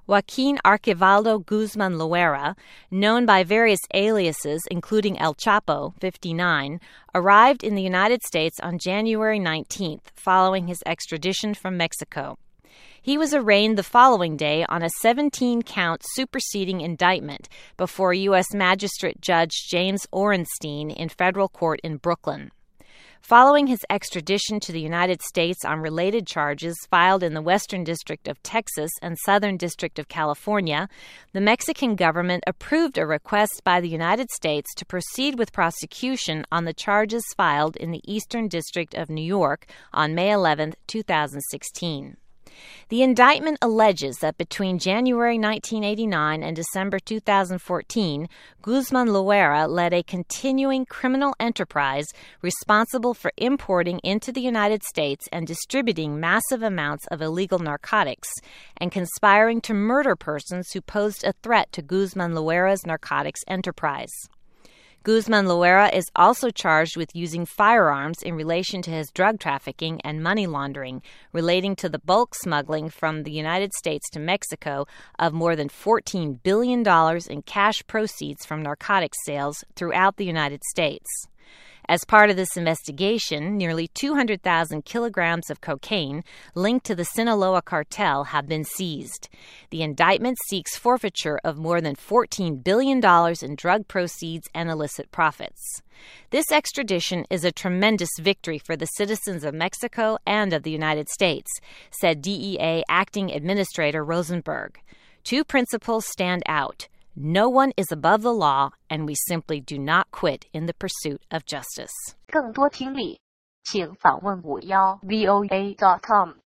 Joaquin Archivaldo Guzman Loera, known by various aliases including El Chapo, 59, arrived in the United States on January 19th following his extradition from Mexico. He was arraigned the following day on a 17-count superseding indictment before U.S. Magistrate Judge James Orenstein in federal court in Brooklyn. Following his extradition to the United States on related charges filed in the Western District of Texas and Southern District of California, the Mexican government approved a request by the United States to proceed with prosecution on the charges filed in the Eastern District of New York on May 11, 2016. The indictment alleges that between January 1989 and December 2014, Guzman Loera led a continuing criminal enterprise responsible for importing into the United States and distributing massive amounts of illegal narcotics and conspiring to murder persons who posed a threat to Guzman Loera's narcotics enterprise. Guzman Loera is also charged with using firearms in relation to his drug trafficking and money laundering relating to the bulk smuggling from the United States to Mexico of more than $14 billion in cash proceeds from narcotics sales throughout the United States. As part of this investigation, nearly 200,000 kilograms of cocaine linked to the Sinaloa cartel have been seized. The indictment seeks forfeiture of more than $14 billion in drug proceeds and illicit profits. This extradition is a tremendous victory for the citizens of Mexico and of the United States, said DEA Acting Administrator Rosenberg. Two principles stand out. No one is above the law, and we simply do not quit in the pursuit of justice. 更多听力，请访问51VOA.com。